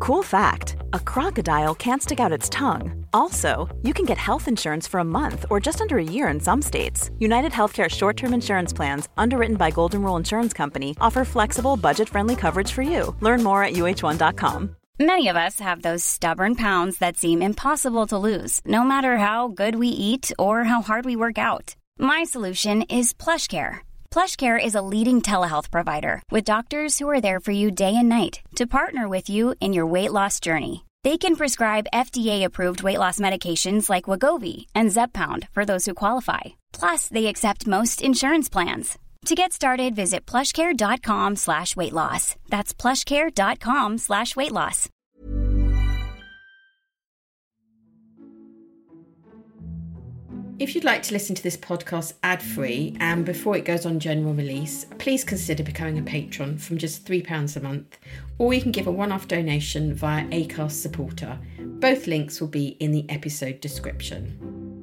Cool fact, a crocodile can't stick out its tongue. Also, you can get health insurance for a month or just under a year in some states. United Healthcare short-term insurance plans, underwritten by Golden Rule Insurance Company, offer flexible, budget-friendly coverage for you. Learn more at uh1.com. Many of us have those stubborn pounds that seem impossible to lose, no matter how good we eat or how hard we work out. My solution is PlushCare. PlushCare is a leading telehealth provider with doctors who are there for you day and night to partner with you in your weight loss journey. They can prescribe FDA-approved weight loss medications like Wegovy and Zepbound for those who qualify. Plus, they accept most insurance plans. To get started, visit plushcare.com/weightloss. That's plushcare.com/weightloss. If you'd like to listen to this podcast ad-free and before it goes on general release, please consider becoming a patron from just £3 a month, or you can give a one-off donation via Acast Supporter. Both links will be in the episode description.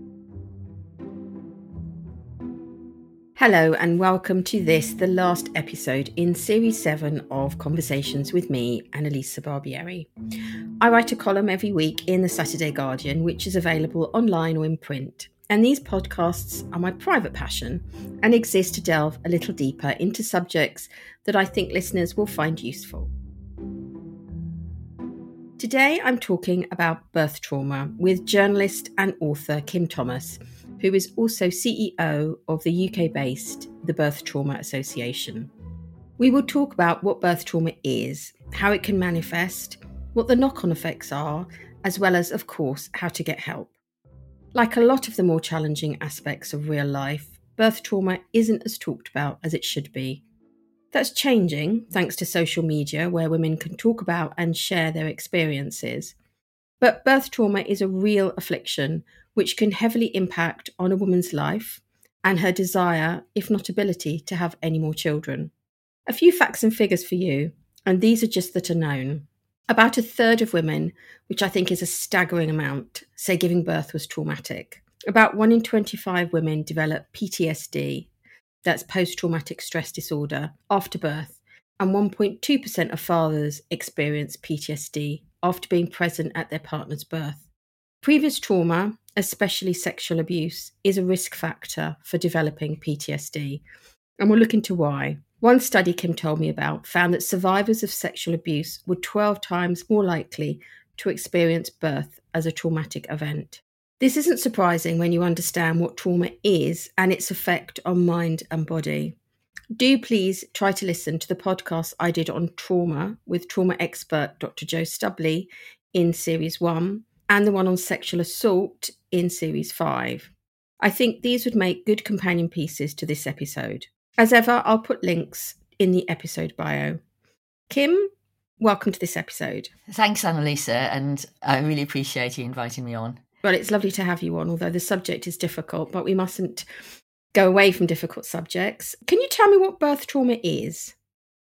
Hello and welcome to this, the last episode in Series 7 of Conversations with me, Annalisa Barbieri. I write a column every week in the Saturday Guardian, which is available online or in print. And these podcasts are my private passion and exist to delve a little deeper into subjects that I think listeners will find useful. Today I'm talking about birth trauma with journalist and author Kim Thomas, who is also CEO of the UK-based The Birth Trauma Association. We will talk about what birth trauma is, how it can manifest, what the knock-on effects are, as well as, of course, how to get help. Like a lot of the more challenging aspects of real life, birth trauma isn't as talked about as it should be. That's changing thanks to social media, where women can talk about and share their experiences. But birth trauma is a real affliction which can heavily impact on a woman's life and her desire, if not ability, to have any more children. A few facts and figures for you, and these are just that are known. About a third of women, which I think is a staggering amount, say giving birth was traumatic. About 1 in 25 women develop PTSD, that's post-traumatic stress disorder, after birth, and 1.2% of fathers experience PTSD after being present at their partner's birth. Previous trauma, especially sexual abuse, is a risk factor for developing PTSD, and we'll look into why. One study Kim told me about found that survivors of sexual abuse were 12 times more likely to experience birth as a traumatic event. This isn't surprising when you understand what trauma is and its effect on mind and body. Do please try to listen to the podcast I did on trauma with trauma expert Dr. Joe Stubley in Series 1 and the one on sexual assault in Series 5. I think these would make good companion pieces to this episode. As ever, I'll put links in the episode bio. Kim, welcome to this episode. Thanks, Annalisa, and I really appreciate you inviting me on. Well, it's lovely to have you on, although the subject is difficult, but we mustn't go away from difficult subjects. Can you tell me what birth trauma is?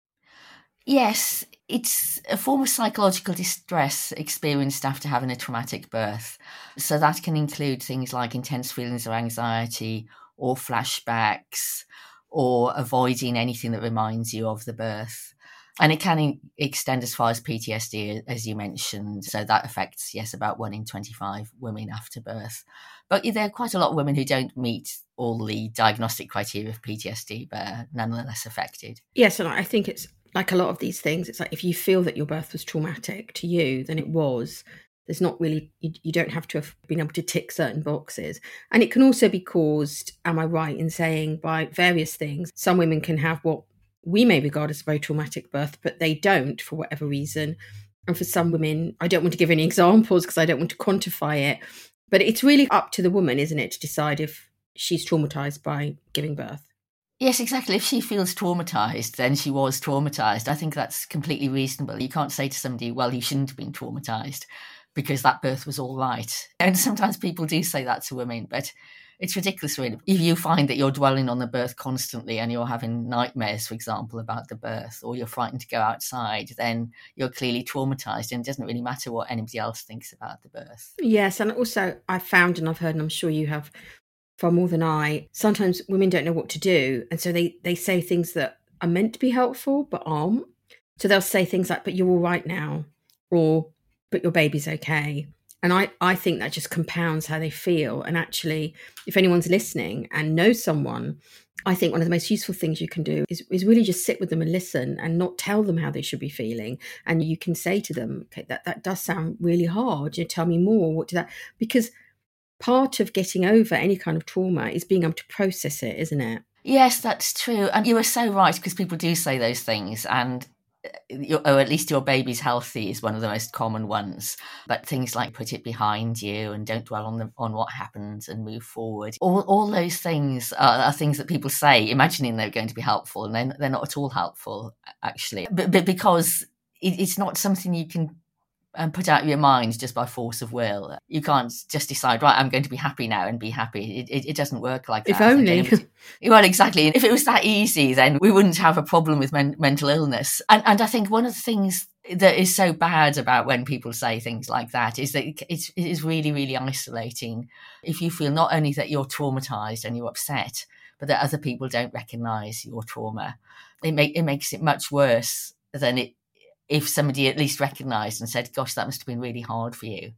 Yes, it's a form of psychological distress experienced after having a traumatic birth. So that can include things like intense feelings of anxiety or flashbacks, or avoiding anything that reminds you of the birth. And it can extend as far as PTSD, as you mentioned. So that affects, yes, about 1 in 25 women after birth. But there are quite a lot of women who don't meet all the diagnostic criteria of PTSD, but are nonetheless affected. Yes, and I think it's like a lot of these things. It's like if you feel that your birth was traumatic to you, then it was. There's not really, you don't have to have been able to tick certain boxes. And it can also be caused, am I right in saying, by various things. Some women can have what we may regard as a very traumatic birth, but they don't for whatever reason. And for some women, I don't want to give any examples because I don't want to quantify it, but it's really up to the woman, isn't it, to decide if she's traumatized by giving birth. Yes, exactly. If she feels traumatised, then she was traumatised. I think that's completely reasonable. You can't say to somebody, well, you shouldn't have been traumatised because that birth was all right. And sometimes people do say that to women, but it's ridiculous, really. If you find that you're dwelling on the birth constantly and you're having nightmares, for example, about the birth, or you're frightened to go outside, then you're clearly traumatised, and it doesn't really matter what anybody else thinks about the birth. Yes, and also I've found, and I've heard, and I'm sure you have far more than I, sometimes women don't know what to do. And so they say things that are meant to be helpful, but aren't. So they'll say things like, but you're all right now. or but your baby's okay. And I think that just compounds how they feel. And actually, if anyone's listening and knows someone, I think one of the most useful things you can do is really just sit with them and listen and not tell them how they should be feeling. And you can say to them, okay, that does sound really hard. You tell me more. What did that? Because part of getting over any kind of trauma is being able to process it, isn't it? Yes, that's true. And you are so right, because people do say those things, and or at least your baby's healthy is one of the most common ones. But things like put it behind you and don't dwell on what happened and move forward. All those things are things that people say, imagining they're going to be helpful, and they're not at all helpful, actually. But because it's not something you can put out of your mind just by force of will. You can't just decide, right, I'm going to be happy now and be happy. It doesn't work like that. If only. Well, exactly. If it was that easy, then we wouldn't have a problem with mental illness. And I think one of the things that is so bad about when people say things like that is that it is really, really isolating. If you feel not only that you're traumatized and you're upset, but that other people don't recognize your trauma, it makes it much worse than if somebody at least recognised and said, gosh, that must have been really hard for you.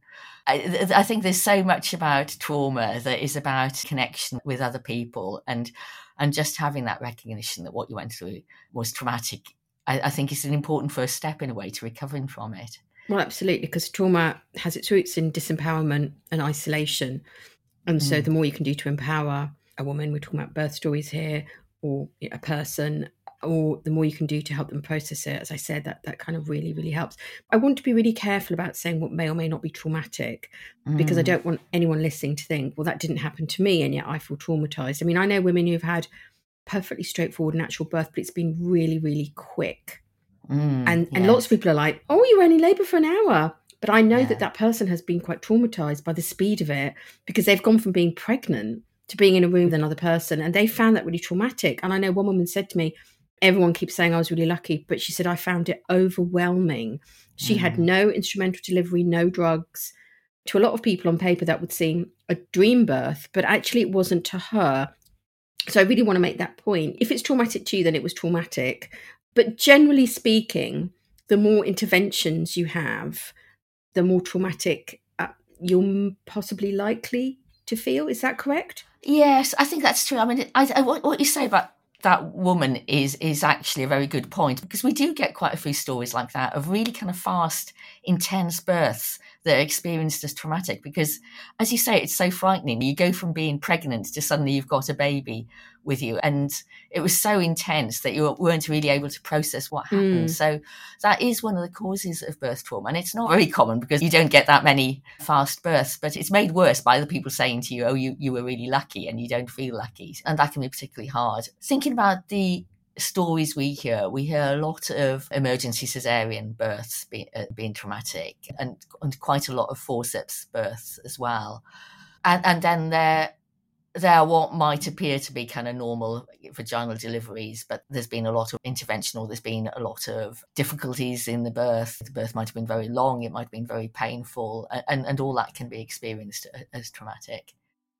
I think there's so much about trauma that is about connection with other people, and just having that recognition that what you went through was traumatic, I think is an important first step in a way to recovering from it. Well, absolutely, because trauma has its roots in disempowerment and isolation. And so the more you can do to empower a woman, we're talking about birth stories here, or a person, or the more you can do to help them process it, as I said, that kind of really, really helps. I want to be really careful about saying what may or may not be traumatic, because I don't want anyone listening to think, well, that didn't happen to me, and yet I feel traumatized. I mean, I know women who've had perfectly straightforward natural birth, but it's been really, really quick. And lots of people are like, oh, you were only in labour for an hour. But I know that person has been quite traumatized by the speed of it, because they've gone from being pregnant to being in a room with another person, and they found that really traumatic. And I know one woman said to me, everyone keeps saying I was really lucky, but she said, I found it overwhelming. She had no instrumental delivery, no drugs. To a lot of people on paper, that would seem a dream birth, but actually it wasn't to her. So I really want to make that point. If it's traumatic to you, then it was traumatic. But generally speaking, the more interventions you have, the more traumatic you're possibly likely to feel. Is that correct? Yes, I think that's true. I mean, what you say about that woman is actually a very good point, because we do get quite a few stories like that of really kind of fast, intense births that are experienced as traumatic, because, as you say, it's so frightening. You go from being pregnant to suddenly you've got a baby with you, and it was so intense that you weren't really able to process what happened. So that is one of the causes of birth trauma, and it's not very common because you don't get that many fast births, but it's made worse by the people saying to you, oh, you were really lucky, and you don't feel lucky, and that can be particularly hard. Thinking about the stories we hear a lot of emergency cesarean births being traumatic, and quite a lot of forceps births as well. And then there are what might appear to be kind of normal vaginal deliveries, but there's been a lot of intervention, or there's been a lot of difficulties in the birth. The birth might have been very long, it might have been very painful, and all that can be experienced as traumatic.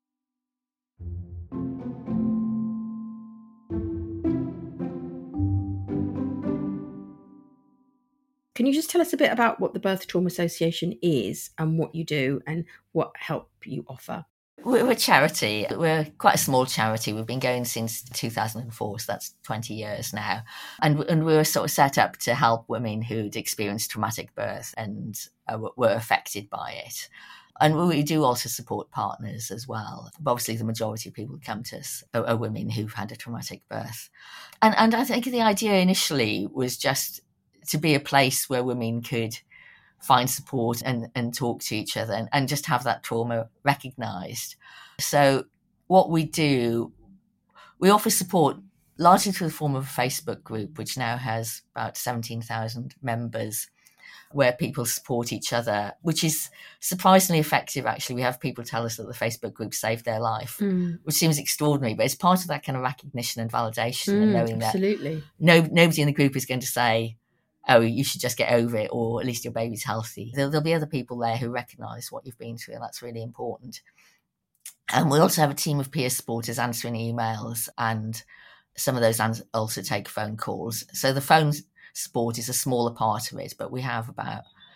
Can you just tell us a bit about what the Birth Trauma Association is and what you do and what help you offer? We're a charity. We're quite a small charity. We've been going since 2004, so that's 20 years now. And we were sort of set up to help women who'd experienced traumatic birth and were affected by it. And we do also support partners as well. But obviously, the majority of people who come to us are women who've had a traumatic birth. And I think the idea initially was just to be a place where women could find support and talk to each other and just have that trauma recognised. So what we do, we offer support largely through the form of a Facebook group, which now has about 17,000 members, where people support each other, which is surprisingly effective, actually. We have people tell us that the Facebook group saved their life, which seems extraordinary, but it's part of that kind of recognition and validation and knowing absolutely. that nobody in the group is going to say, oh, you should just get over it, or at least your baby's healthy. There'll be other people there who recognise what you've been through, and that's really important. And we also have a team of peer supporters answering emails, and some of those also take phone calls. So the phone support is a smaller part of it, but we have about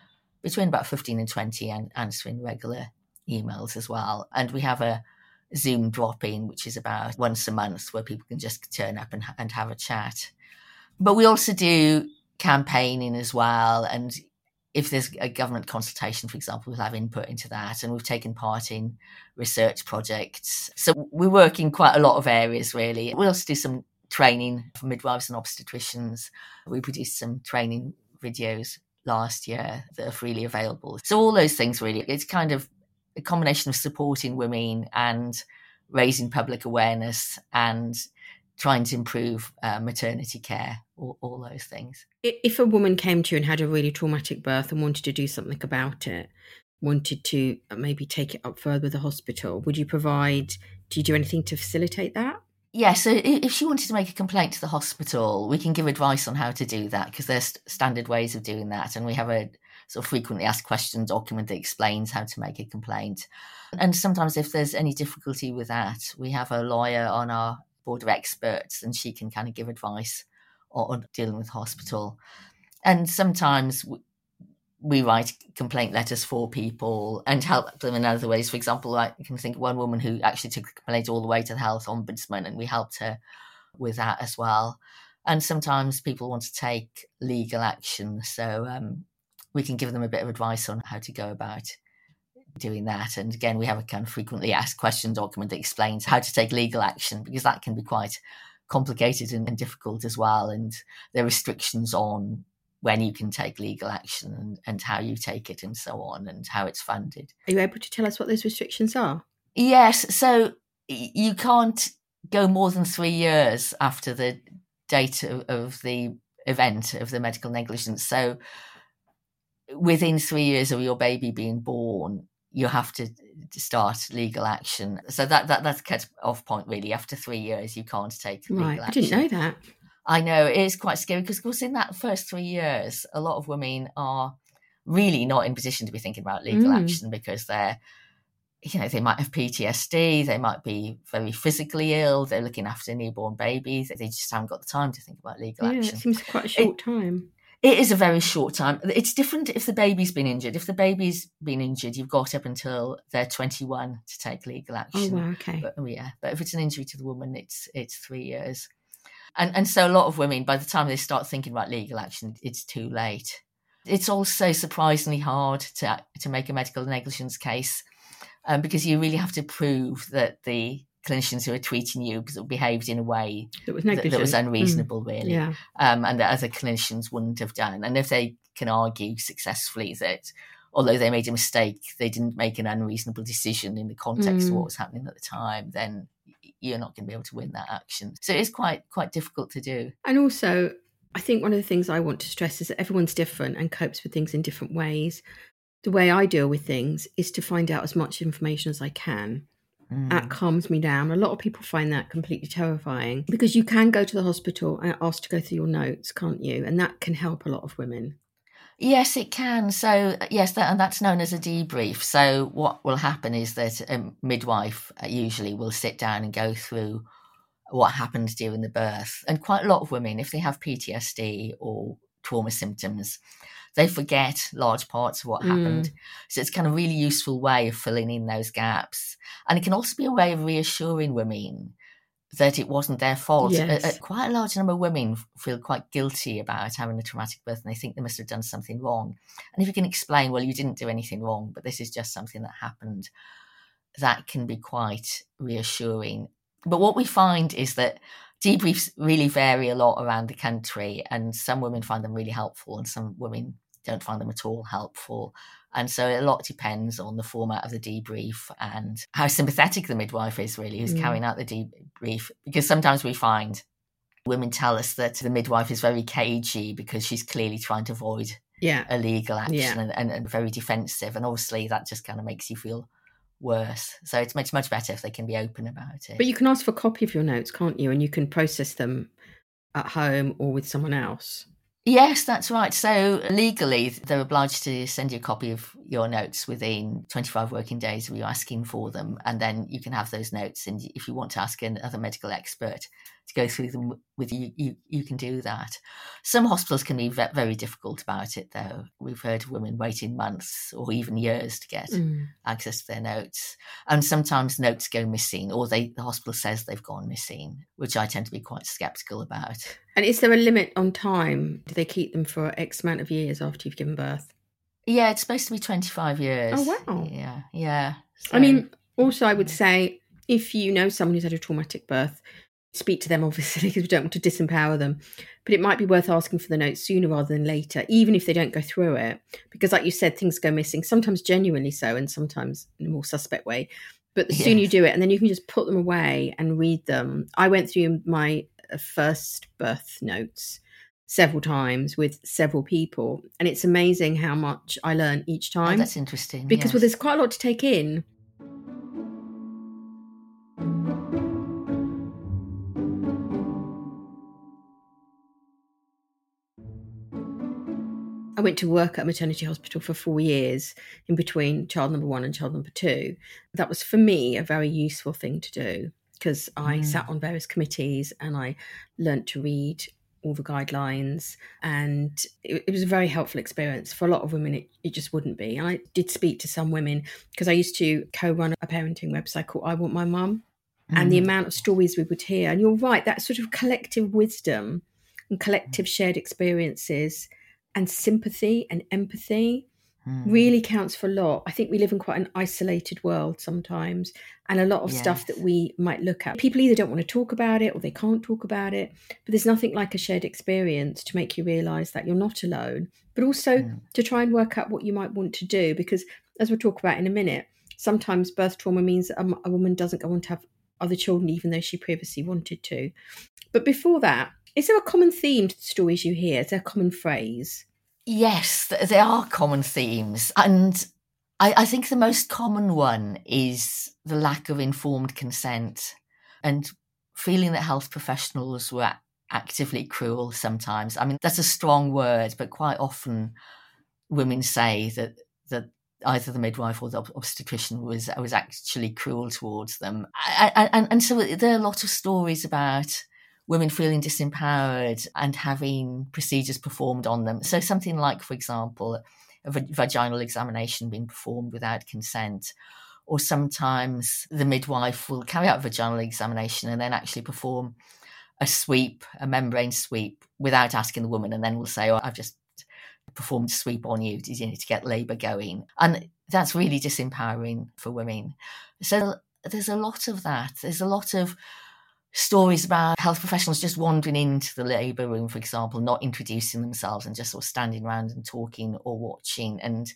between about 15 and 20 and answering regular emails as well. And we have a Zoom drop-in, which is about once a month, where people can just turn up and have a chat. But we also do campaigning as well. And if there's a government consultation, for example, we'll have input into that. And we've taken part in research projects. So we work in quite a lot of areas, really. We also do some training for midwives and obstetricians. We produced some training videos last year that are freely available. So all those things, really, it's kind of a combination of supporting women and raising public awareness and trying to improve maternity care, all those things. If a woman came to you and had a really traumatic birth and wanted to do something about it, wanted to maybe take it up further with the hospital, do you do anything to facilitate that? Yeah, so if she wanted to make a complaint to the hospital, we can give advice on how to do that, because there's standard ways of doing that. And we have a sort of frequently asked questions document that explains how to make a complaint. And sometimes if there's any difficulty with that, we have a lawyer on our board of experts, and she can kind of give advice on dealing with hospital. And sometimes we write complaint letters for people and help them in other ways. For example, I can think of one woman who actually took the complaint all the way to the health ombudsman, and we helped her with that as well. And sometimes people want to take legal action, so we can give them a bit of advice on how to go about doing that. And again, we have a kind of frequently asked question document that explains how to take legal action, because that can be quite complicated and difficult as well. And there are restrictions on when you can take legal action and how you take it and so on, and how it's funded. Are you able to tell us what those restrictions are? Yes. So you can't go more than 3 years after the date of the event of the medical negligence. So within 3 years of your baby being born, you have to start legal action. So that's cut off point, really. After 3 years, you can't take legal action. I didn't know that. I know, it is quite scary, because of course in that first 3 years, a lot of women are really not in position to be thinking about legal action, because they're, they might have PTSD, they might be very physically ill, they're looking after newborn babies, they just haven't got the time to think about legal action. It seems quite a short time. It is a very short time. It's different if the baby's been injured. If the baby's been injured, you've got up until they're 21 to take legal action. Oh, wow, okay. But if it's an injury to the woman, it's 3 years. And so a lot of women, by the time they start thinking about legal action, it's too late. It's also surprisingly hard to make a medical negligence case, because you really have to prove that the clinicians who are treating you behaved in a way that was unreasonable, really, and that other clinicians wouldn't have done. And if they can argue successfully that although they made a mistake, they didn't make an unreasonable decision in the context of what was happening at the time, then you're not going to be able to win that action. So it's quite difficult to do. And also, I think one of the things I want to stress is that everyone's different and copes with things in different ways. The way I deal with things is to find out as much information as I can. That calms me down. A lot of people find that completely terrifying, because you can go to the hospital and ask to go through your notes, can't you? And that can help a lot of women. Yes, it can. So, yes, and that's known as a debrief. So what will happen is that a midwife usually will sit down and go through what happened during the birth. And quite a lot of women, if they have PTSD or trauma symptoms, they forget large parts of what happened. So it's kind of a really useful way of filling in those gaps. And it can also be a way of reassuring women that it wasn't their fault. Yes. Quite a large number of women feel quite guilty about having a traumatic birth, and they think they must have done something wrong. And if you can explain, well, you didn't do anything wrong, but this is just something that happened, that can be quite reassuring. But what we find is that debriefs really vary a lot around the country, and some women find them really helpful and some women don't find them at all helpful. And so a lot depends on the format of the debrief and how sympathetic the midwife is, really, who's carrying out the debrief. Because sometimes we find women tell us that the midwife is very cagey because she's clearly trying to avoid a legal action and very defensive. And obviously that just kind of makes you feel worse. So it's much better if they can be open about it. But you can ask for a copy of your notes, can't you? And you can process them at home or with someone else. Yes, that's right. So legally, they're obliged to send you a copy of your notes within 25 working days of you asking for them. And then you can have those notes. And if you want to ask another medical expert to go through them with you. You can do that. Some hospitals can be very difficult about it, though. We've heard of women waiting months or even years to get access to their notes. And sometimes notes go missing, or the hospital says they've gone missing, which I tend to be quite sceptical about. And is there a limit on time? Do they keep them for X amount of years after you've given birth? Yeah, it's supposed to be 25 years. Oh, wow. Yeah. So, I mean, also I would say, if you know someone who's had a traumatic birth, speak to them, obviously, because we don't want to disempower them. But it might be worth asking for the notes sooner rather than later, even if they don't go through it. Because like you said, things go missing, sometimes genuinely so, and sometimes in a more suspect way. But the sooner you do it, and then you can just put them away and read them. I went through my first birth notes several times with several people, and it's amazing how much I learn each time. Oh, that's interesting. Because well, there's quite a lot to take in. I went to work at a maternity hospital for 4 years in between child number 1 and child number 2. That was, for me, a very useful thing to do, because I sat on various committees and I learnt to read all the guidelines, and it was a very helpful experience. For a lot of women, it just wouldn't be. And I did speak to some women, because I used to co-run a parenting website called I Want My Mum, and the amount of stories we would hear. And you're right, that sort of collective wisdom and collective shared experiences and sympathy and empathy really counts for a lot. I think we live in quite an isolated world sometimes, and a lot of stuff that we might look at, people either don't want to talk about it or they can't talk about it, but there's nothing like a shared experience to make you realise that you're not alone, but also to try and work out what you might want to do, because as we'll talk about in a minute, sometimes birth trauma means that a woman doesn't go on to have other children even though she previously wanted to. But before that, is there a common theme to the stories you hear? Is there a common phrase? Yes, there are common themes. And I think the most common one is the lack of informed consent and feeling that health professionals were actively cruel sometimes. I mean, that's a strong word, but quite often women say that either the midwife or the obstetrician was actually cruel towards them. And so there are a lot of stories about women feeling disempowered and having procedures performed on them. So something like, for example, a vaginal examination being performed without consent, or sometimes the midwife will carry out a vaginal examination and then actually perform a membrane sweep without asking the woman, and then will say, oh, I've just performed a sweep on you to get labour going. And that's really disempowering for women. So there's a lot of that. There's a lot of stories about health professionals just wandering into the labour room, for example, not introducing themselves and just sort of standing around and talking or watching. And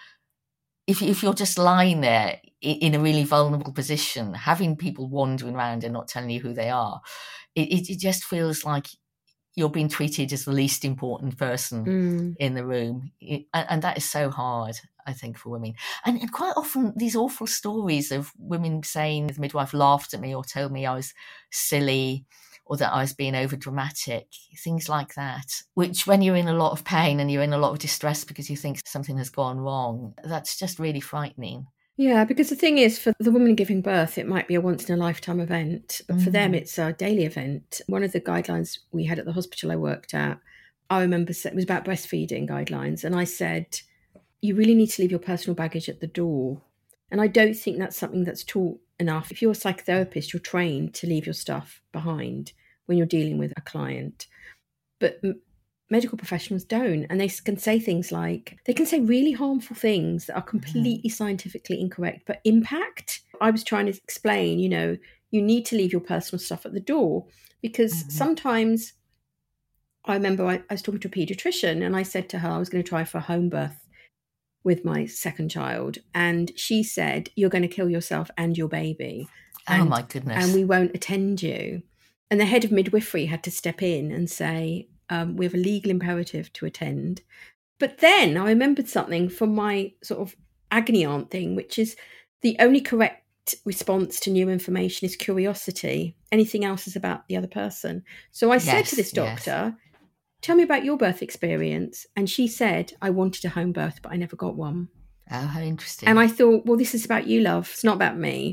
if you're just lying there in a really vulnerable position, having people wandering around and not telling you who they are, it just feels like you're being treated as the least important person in the room. And that is so hard, I think, for women. And quite often these awful stories of women saying the midwife laughed at me or told me I was silly or that I was being over dramatic, things like that, which when you're in a lot of pain and you're in a lot of distress because you think something has gone wrong, that's just really frightening. Yeah, because the thing is, for the woman giving birth, it might be a once-in-a-lifetime event, but for them, it's a daily event. One of the guidelines we had at the hospital I worked at, I remember it was about breastfeeding guidelines, and I said, you really need to leave your personal baggage at the door. And I don't think that's something that's taught enough. If you're a psychotherapist, you're trained to leave your stuff behind when you're dealing with a client. But medical professionals don't, and they can say things like, they can say really harmful things that are completely scientifically incorrect, but impact. I was trying to explain, you need to leave your personal stuff at the door, because sometimes I remember I was talking to a paediatrician and I said to her I was going to try for a home birth with my second child, and she said, you're going to kill yourself and your baby. Oh my goodness. And we won't attend you. And the head of midwifery had to step in and say, we have a legal imperative to attend. But then I remembered something from my sort of agony aunt thing, which is the only correct response to new information is curiosity. Anything else is about the other person. So I said to this doctor, tell me about your birth experience. And she said, I wanted a home birth, but I never got one. Oh, how interesting. And I thought, well, this is about you, love. It's not about me.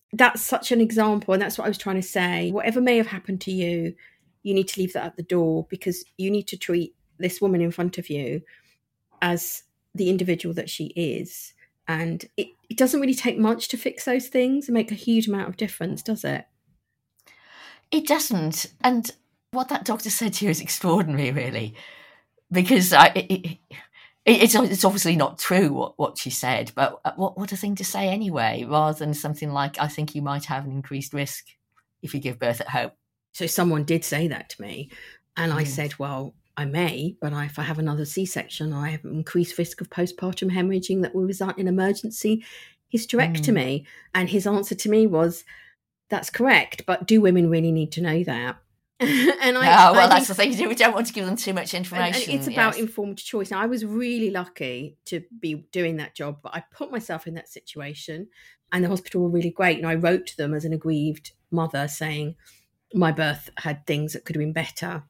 that's such an example. And that's what I was trying to say. Whatever may have happened to you, you need to leave that at the door, because you need to treat this woman in front of you as the individual that she is. And it doesn't really take much to fix those things and make a huge amount of difference, does it? It doesn't. And what that doctor said to you is extraordinary, really, because it's obviously not true what she said, but what a thing to say anyway, rather than something like, I think you might have an increased risk if you give birth at home. So someone did say that to me, and I said, well, I may, but if I have another C-section, I have an increased risk of postpartum hemorrhaging that will result in emergency hysterectomy. And his answer to me was, that's correct, but do women really need to know that? And that's the thing. We don't want to give them too much information. And it's about informed choice. Now, I was really lucky to be doing that job, but I put myself in that situation, and the hospital were really great. And I wrote to them as an aggrieved mother saying my birth had things that could have been better.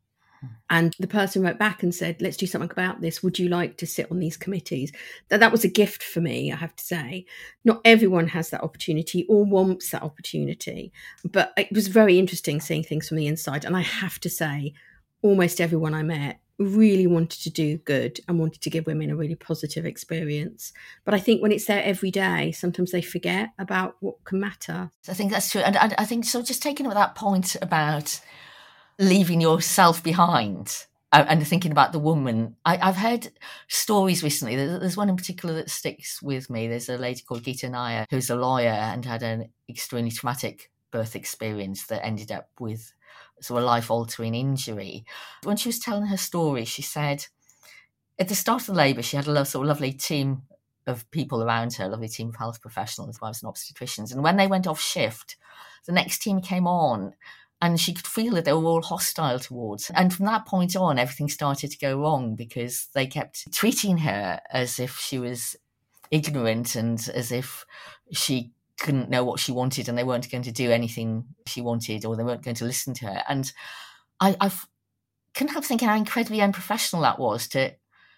And the person wrote back and said, let's do something about this. Would you like to sit on these committees? That was a gift for me, I have to say. Not everyone has that opportunity or wants that opportunity. But it was very interesting seeing things from the inside. And I have to say, almost everyone I met really wanted to do good and wanted to give women a really positive experience. But I think when it's there every day, sometimes they forget about what can matter. I think that's true. And I think so, just taking up that point about leaving yourself behind and thinking about the woman. I've heard stories recently. There's one in particular that sticks with me. There's a lady called Geeta Nair who's a lawyer and had an extremely traumatic birth experience that ended up with sort of a life-altering injury. When she was telling her story, she said at the start of the labour, she had a lovely team of people around her, a lovely team of health professionals, wives and obstetricians. And when they went off shift, the next team came on, and she could feel that they were all hostile towards her. And from that point on, everything started to go wrong because they kept treating her as if she was ignorant and as if she couldn't know what she wanted and they weren't going to do anything she wanted or they weren't going to listen to her. And I couldn't help thinking how incredibly unprofessional that was to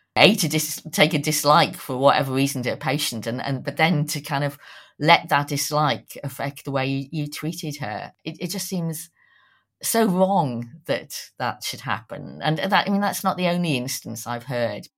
take a dislike for whatever reason to a patient but then to kind of let that dislike affect the way you treated her. It just seems so wrong that should happen. And that's not the only instance I've heard.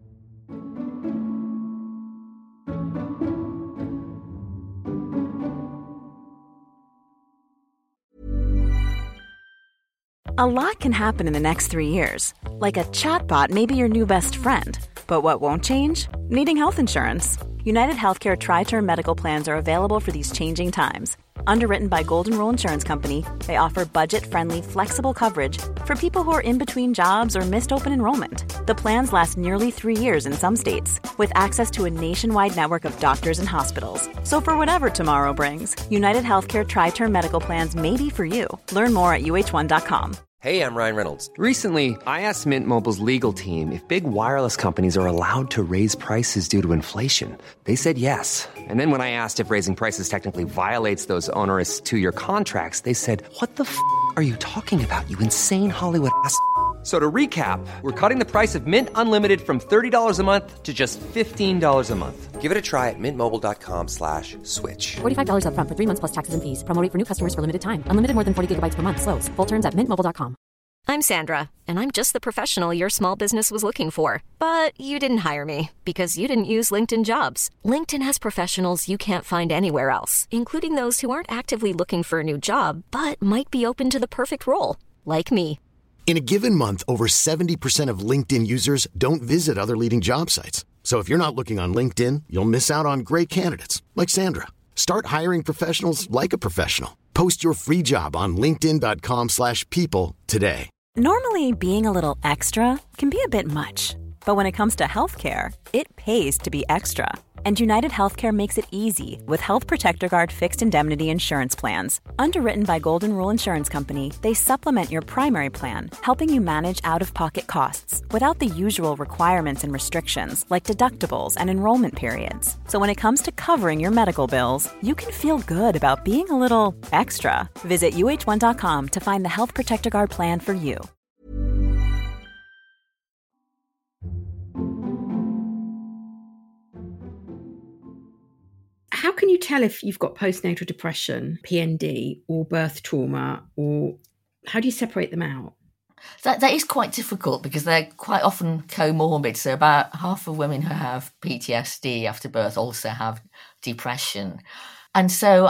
A lot can happen in the next 3 years. Like a chatbot may be your new best friend. But what won't change? Needing health insurance. United Healthcare Tri-Term Medical Plans are available for these changing times. Underwritten by Golden Rule Insurance Company, they offer budget-friendly, flexible coverage for people who are in between jobs or missed open enrollment. The plans last nearly 3 years in some states, with access to a nationwide network of doctors and hospitals. So for whatever tomorrow brings, United Healthcare Tri-Term Medical Plans may be for you. Learn more at uh1.com. Hey, I'm Ryan Reynolds. Recently, I asked Mint Mobile's legal team if big wireless companies are allowed to raise prices due to inflation. They said yes. And then when I asked if raising prices technically violates those onerous 2-year contracts, they said, what the f*** are you talking about, you insane Hollywood ass f- So to recap, we're cutting the price of Mint Unlimited from $30 a month to just $15 a month. Give it a try at mintmobile.com/switch. $45 up front for 3 months plus taxes and fees. Promo rate for new customers for limited time. Unlimited more than 40 gigabytes per month. Slows full terms at mintmobile.com. I'm Sandra, and I'm just the professional your small business was looking for. But you didn't hire me because you didn't use LinkedIn Jobs. LinkedIn has professionals you can't find anywhere else, including those who aren't actively looking for a new job, but might be open to the perfect role, like me. In a given month, over 70% of LinkedIn users don't visit other leading job sites. So if you're not looking on LinkedIn, you'll miss out on great candidates like Sandra. Start hiring professionals like a professional. Post your free job on linkedin.com/people today. Normally, being a little extra can be a bit much. But when it comes to healthcare, it pays to be extra. And United Healthcare makes it easy with Health Protector Guard fixed indemnity insurance plans. Underwritten by Golden Rule Insurance Company, they supplement your primary plan, helping you manage out-of-pocket costs without the usual requirements and restrictions like deductibles and enrollment periods. So when it comes to covering your medical bills, you can feel good about being a little extra. Visit uh1.com to find the Health Protector Guard plan for you. how can you tell if you've got postnatal depression, PND, or birth trauma, or how do you separate them out? That is quite difficult because they're quite often comorbid. So about half of women who have PTSD after birth also have depression. And so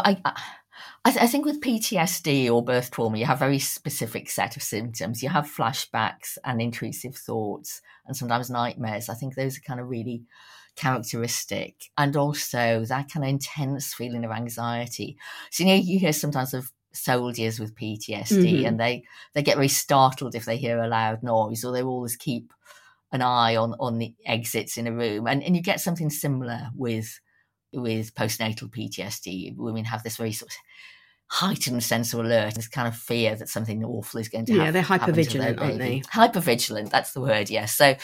I think with PTSD or birth trauma, you have a very specific set of symptoms. You have flashbacks and intrusive thoughts and sometimes nightmares. I think those are kind of really characteristic. And also that kind of intense feeling of anxiety. So, you hear sometimes of soldiers with PTSD and they get very startled if they hear a loud noise, or they always keep an eye on the exits in a room. And you get something similar with postnatal PTSD. Women have this very sort of heightened sense of alert, this kind of fear that something awful is going to happen. Yeah, they're hypervigilant, aren't they? Hypervigilant, that's the word, yes. So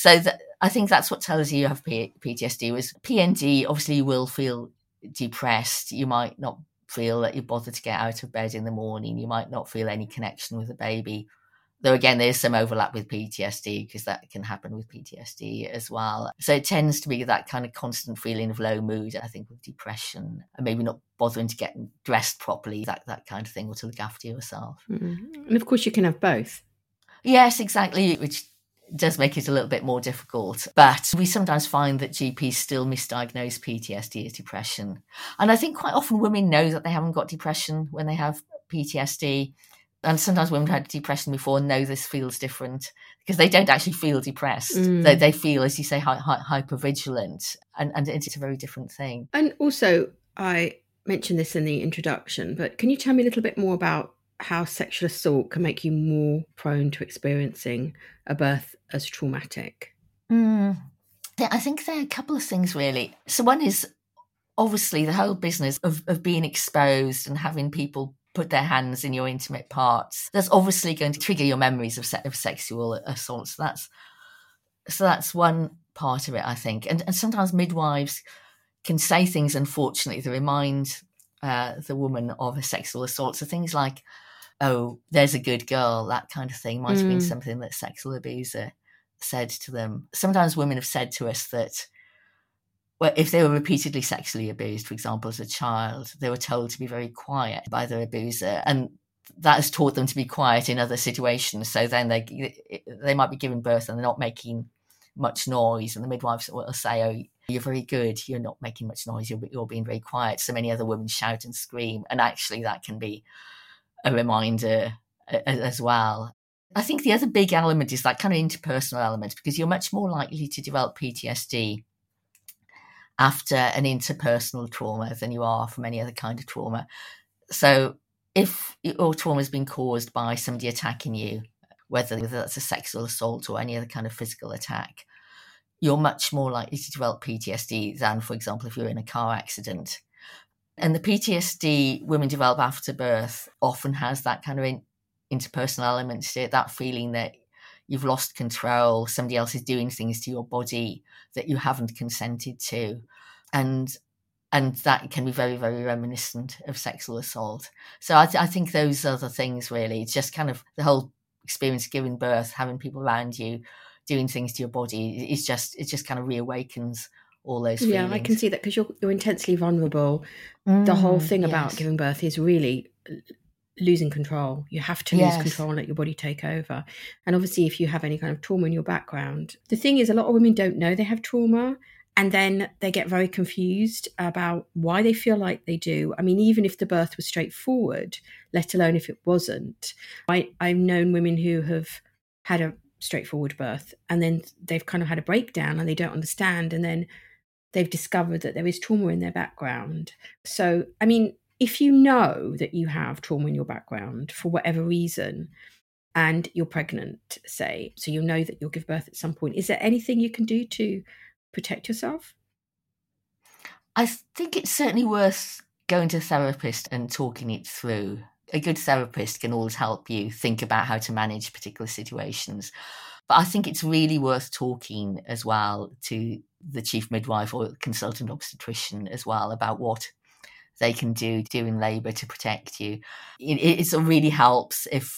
I think that's what tells you have PTSD. With PND, obviously you will feel depressed. You might not feel that you bother to get out of bed in the morning. You might not feel any connection with the baby. Though again, there's some overlap with PTSD because that can happen with PTSD as well. So it tends to be that kind of constant feeling of low mood, I think, with depression, and maybe not bothering to get dressed properly, that kind of thing, or to look after yourself. And of course you can have both. Yes, exactly, which does make it a little bit more difficult. But we sometimes find that GPs still misdiagnose PTSD as depression. And I think quite often women know that they haven't got depression when they have PTSD. And sometimes women who had depression before know this feels different because they don't actually feel depressed. They feel, as you say, hypervigilant. And it's a very different thing. And also, I mentioned this in the introduction, but can you tell me a little bit more about how sexual assault can make you more prone to experiencing a birth as traumatic? Yeah, I think there are a couple of things, really. So one is obviously the whole business of being exposed and having people put their hands in your intimate parts. That's obviously going to trigger your memories of sexual assault. So that's one part of it, I think. And sometimes midwives can say things, unfortunately, that remind the woman of a sexual assault. So things like, oh, there's a good girl, that kind of thing might have been something that sexual abuser said to them. Sometimes women have said to us that, well, if they were repeatedly sexually abused, for example, as a child, they were told to be very quiet by their abuser, and that has taught them to be quiet in other situations. So then they might be giving birth and they're not making much noise, and the midwives will say, oh, you're very good, you're not making much noise, you're being very quiet. So many other women shout and scream, and actually that can be a reminder as well. I think the other big element is that kind of interpersonal element, because you're much more likely to develop PTSD after an interpersonal trauma than you are from any other kind of trauma. So if your trauma has been caused by somebody attacking you, whether that's a sexual assault or any other kind of physical attack, you're much more likely to develop PTSD than, for example, if you're in a car accident. And the PTSD women develop after birth often has that kind of interpersonal element to it, that feeling that you've lost control, somebody else is doing things to your body that you haven't consented to. And that can be very, very reminiscent of sexual assault. So I think those are the things, really. It's just kind of the whole experience of giving birth, having people around you doing things to your body, it just kind of reawakens all those feelings. Yeah, I can see that, because you're intensely vulnerable. The whole thing about giving birth is really losing control. You have to lose control and let your body take over. And obviously, if you have any kind of trauma in your background, the thing is, a lot of women don't know they have trauma, and then they get very confused about why they feel like they do. I mean, even if the birth was straightforward, let alone if it wasn't. I've known women who have had a straightforward birth, and then they've kind of had a breakdown and they don't understand, and then they've discovered that there is trauma in their background. So, I mean, if you know that you have trauma in your background for whatever reason, and you're pregnant, say, so you know that you'll give birth at some point, is there anything you can do to protect yourself? I think it's certainly worth going to a therapist and talking it through. A good therapist can always help you think about how to manage particular situations. But I think it's really worth talking as well to the chief midwife or consultant obstetrician as well about what they can do during labour to protect you. It really helps if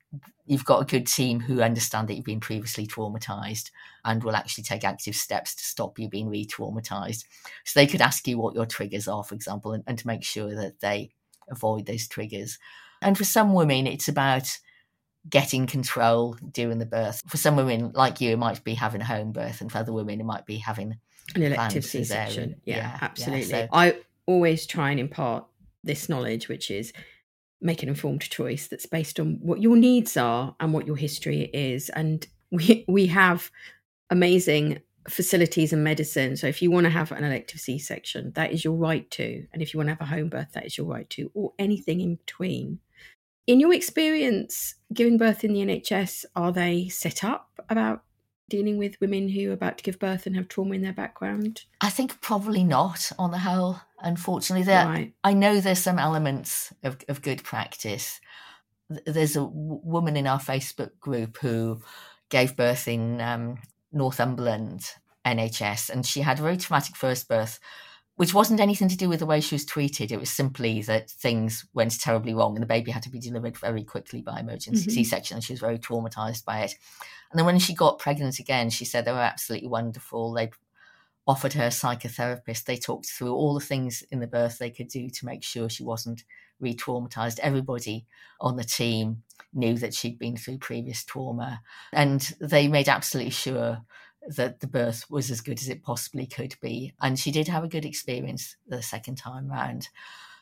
you've got a good team who understand that you've been previously traumatized and will actually take active steps to stop you being re-traumatized. So they could ask you what your triggers are, for example, and to make sure that they avoid those triggers. And for some women, it's about getting control during the birth. For some women, like you, it might be having a home birth, and for other women, it might be having an elective C-section. Yeah, absolutely. So I always try and impart this knowledge, which is make an informed choice that's based on what your needs are and what your history is. And we have amazing facilities and medicine. So if you want to have an elective C-section, that is your right to. And if you want to have a home birth, that is your right to, or anything in between. In your experience, giving birth in the NHS, are they set up about dealing with women who are about to give birth and have trauma in their background? I think probably not on the whole, unfortunately. Right. I know there's some elements of good practice. There's a woman in our Facebook group who gave birth in Northumberland NHS, and she had a very traumatic first birth, which wasn't anything to do with the way she was treated. It was simply that things went terribly wrong and the baby had to be delivered very quickly by emergency C-section, and she was very traumatized by it. And then when she got pregnant again, she said they were absolutely wonderful. They'd offered her a psychotherapist. They talked through all the things in the birth they could do to make sure she wasn't re-traumatized. Everybody on the team knew that she'd been through previous trauma, and they made absolutely sure that the birth was as good as it possibly could be. And she did have a good experience the second time round,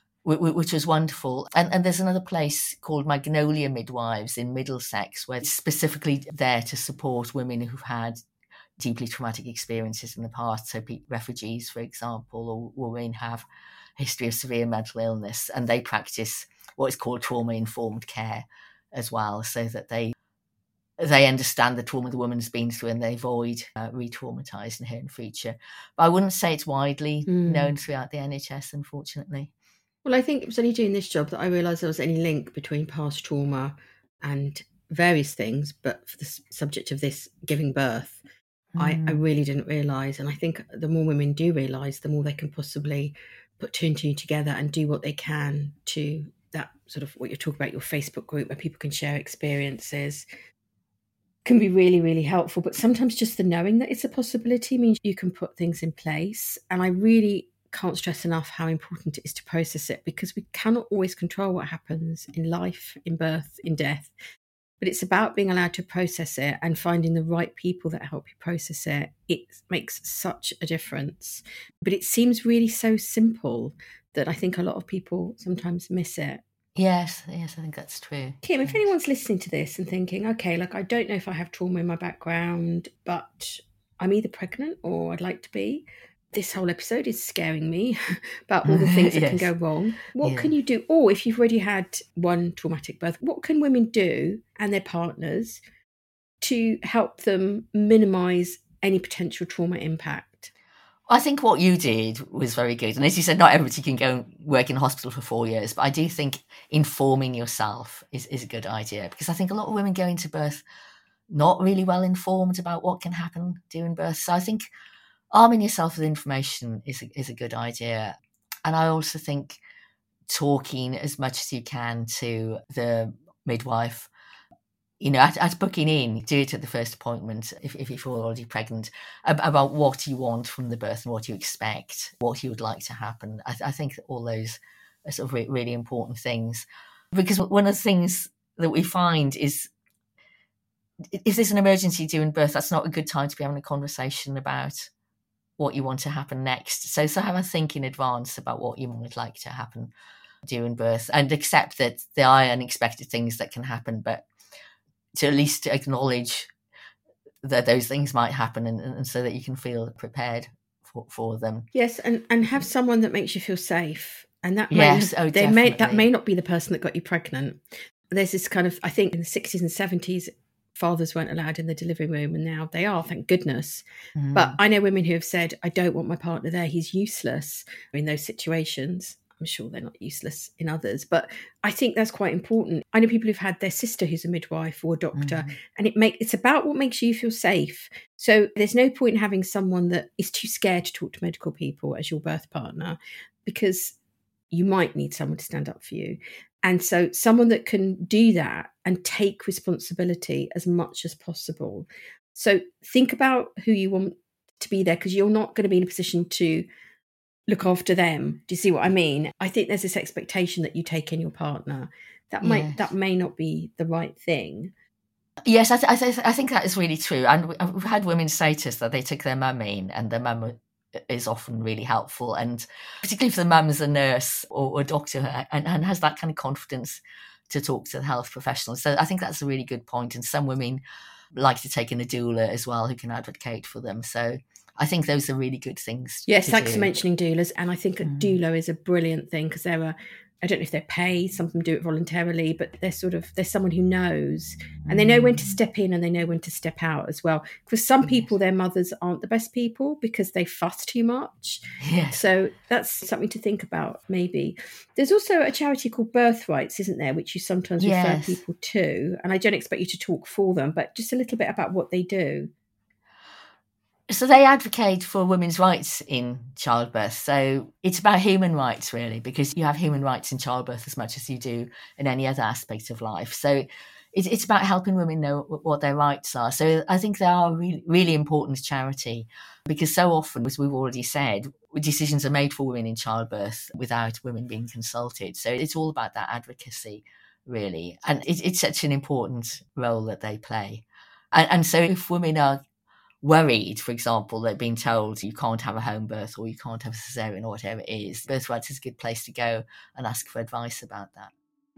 which was wonderful. And there's another place called Magnolia Midwives in Middlesex, where it's specifically there to support women who've had deeply traumatic experiences in the past. So refugees, for example, or women have a history of severe mental illness, and they practice what is called trauma-informed care as well, so that they understand the trauma the woman's been through and they avoid re-traumatising her in future. But I wouldn't say it's widely known throughout the NHS, unfortunately. Well, I think it was only doing this job that I realised there was any link between past trauma and various things, but for the subject of this, giving birth, I really didn't realise. And I think the more women do realise, the more they can possibly put two and two together and do what they can to that sort of what you're talking about, your Facebook group where people can share experiences, can be really, really helpful. But sometimes just the knowing that it's a possibility means you can put things in place. And I really can't stress enough how important it is to process it, because we cannot always control what happens in life, in birth, in death. But it's about being allowed to process it and finding the right people that help you process it. It makes such a difference. But it seems really so simple that I think a lot of people sometimes miss it. Yes, I think that's true. Kim, if anyone's listening to this and thinking, okay, like I don't know if I have trauma in my background, but I'm either pregnant or I'd like to be, this whole episode is scaring me about all the things that can go wrong. What can you do? Or if you've already had one traumatic birth, what can women do and their partners to help them minimise any potential trauma impact? I think what you did was very good. And as you said, not everybody can go and work in a hospital for 4 years, but I do think informing yourself is a good idea, because I think a lot of women go into birth not really well informed about what can happen during birth. So I think arming yourself with information is a good idea. And I also think talking as much as you can to the midwife, you know, at booking in, do it at the first appointment if you're already pregnant, about what you want from the birth and what you expect, what you would like to happen. I think all those are sort of really important things, because one of the things that we find is, if there's an emergency during birth, that's not a good time to be having a conversation about what you want to happen next. So have a think in advance about what you would like to happen during birth, and accept that there are unexpected things that can happen, but to at least acknowledge that those things might happen, and so that you can feel prepared for them. Yes, and have someone that makes you feel safe. And that that may not be the person that got you pregnant. There's this kind of, I think in the 60s and 70s, fathers weren't allowed in the delivery room, and now they are, thank goodness. But I know women who have said, I don't want my partner there, he's useless in those situations. I'm sure they're not useless in others, but I think that's quite important. I know people who've had their sister who's a midwife or a doctor, and it's about what makes you feel safe. So there's no point in having someone that is too scared to talk to medical people as your birth partner, because you might need someone to stand up for you. And so someone that can do that and take responsibility as much as possible. So think about who you want to be there, because you're not going to be in a position to look after them. Do you see what I mean? I think there's this expectation that you take in your partner. That may not be the right thing. Yes, I think that is really true. And we've had women say to us that they took their mum in, and their mum is often really helpful. And particularly for the mum as a nurse or a doctor, and has that kind of confidence to talk to the health professionals. So I think that's a really good point. And some women like to take in a doula as well who can advocate for them. So I think those are really good things. Yes, thanks for mentioning doulas. And I think a doula is a brilliant thing, because there are, I don't know if they're paid, some of them do it voluntarily, but there's someone who knows, and they know when to step in and they know when to step out as well. Because some people, their mothers aren't the best people because they fuss too much. Yes. So that's something to think about, maybe. There's also a charity called Birthrights, isn't there, which you sometimes refer people to. And I don't expect you to talk for them, but just a little bit about what they do. So they advocate for women's rights in childbirth. So it's about human rights, really, because you have human rights in childbirth as much as you do in any other aspect of life. So it's about helping women know what their rights are. So I think they are a really, really important charity, because so often, as we've already said, decisions are made for women in childbirth without women being consulted. So it's all about that advocacy, really. And it's such an important role that they play. And so if women are worried, for example, they're being told you can't have a home birth or you can't have a cesarean or whatever it is, Birthrights is a good place to go and ask for advice about that.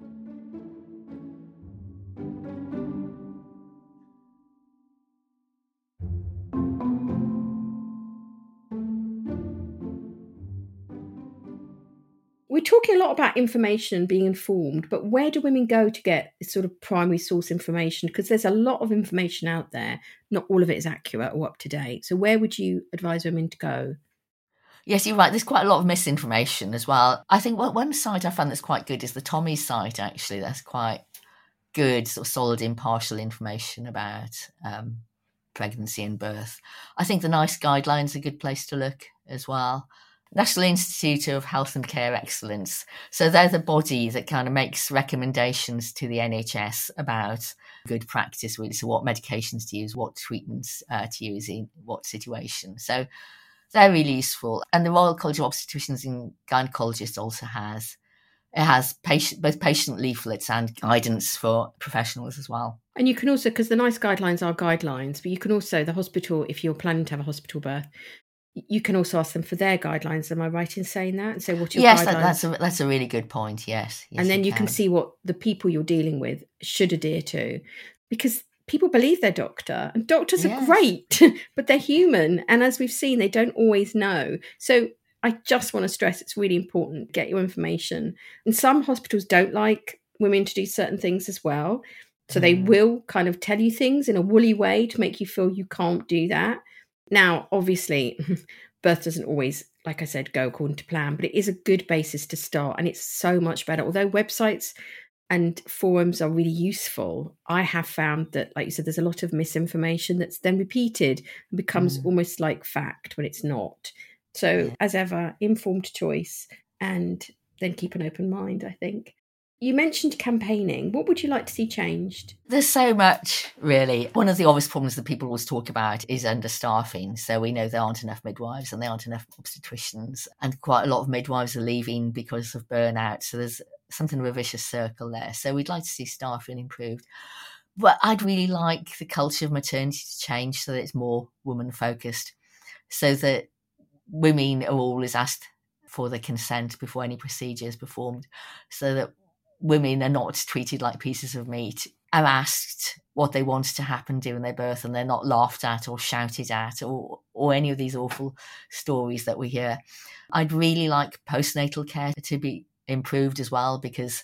We're talking a lot about information and being informed, but where do women go to get this sort of primary source information? Because there's a lot of information out there. Not all of it is accurate or up to date. So where would you advise women to go? Yes, you're right. There's quite a lot of misinformation as well. I think one site I found that's quite good is the Tommy's site, actually. That's quite good, sort of solid, impartial information about pregnancy and birth. I think the NICE guidelines are a good place to look as well. National Institute of Health and Care Excellence. So they're the body that kind of makes recommendations to the NHS about good practice, really. So what medications to use, what treatments to use in what situation. So they're really useful. And the Royal College of Obstetricians and Gynecologists also has both patient leaflets and guidance for professionals as well. And you can also, because the NICE guidelines are guidelines, but you can also, the hospital, if you're planning to have a hospital birth, you can also ask them for their guidelines. Am I right in saying that? And say, what are your guidelines? Yes, that's a really good point. Yes. And then you can see what the people you're dealing with should adhere to, because people believe their doctor, and doctors are great, but they're human. And as we've seen, they don't always know. So I just want to stress it's really important to get your information. And some hospitals don't like women to do certain things as well. So they will kind of tell you things in a woolly way to make you feel you can't do that. Now, obviously, birth doesn't always, like I said, go according to plan, but it is a good basis to start, and it's so much better. Although websites and forums are really useful, I have found that, like you said, there's a lot of misinformation that's then repeated and becomes almost like fact when it's not. So, as ever, informed choice, and then keep an open mind, I think. You mentioned campaigning. What would you like to see changed? There's so much, really. One of the obvious problems that people always talk about is understaffing. So we know there aren't enough midwives and there aren't enough obstetricians, and quite a lot of midwives are leaving because of burnout. So there's something of a vicious circle there. So we'd like to see staffing improved. But I'd really like the culture of maternity to change so that it's more woman-focused, so that women are always asked for the consent before any procedure is performed, so that women are not treated like pieces of meat, are asked what they want to happen during their birth, and they're not laughed at or shouted at or any of these awful stories that we hear. I'd really like postnatal care to be improved as well, because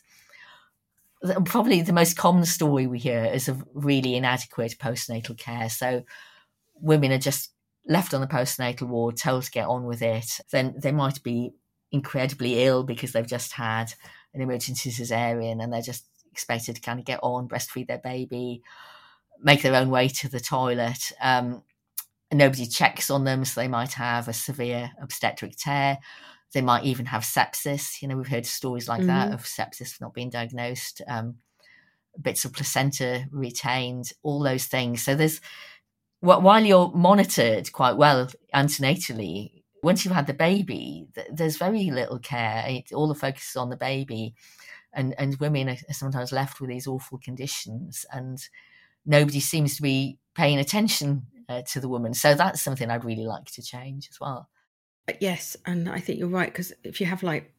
probably the most common story we hear is of really inadequate postnatal care. So women are just left on the postnatal ward, told to get on with it. Then they might be incredibly ill because they've just had an emergency cesarean, and they're just expected to kind of get on, breastfeed their baby, make their own way to the toilet. And nobody checks on them, so they might have a severe obstetric tear. They might even have sepsis. We've heard stories like that of sepsis not being diagnosed, bits of placenta retained, all those things. So while you're monitored quite well antenatally, once you've had the baby, there's very little care. All the focus is on the baby, and women are sometimes left with these awful conditions, and nobody seems to be paying attention to the woman. So that's something I'd really like to change as well. Yes, and I think you're right, because if you have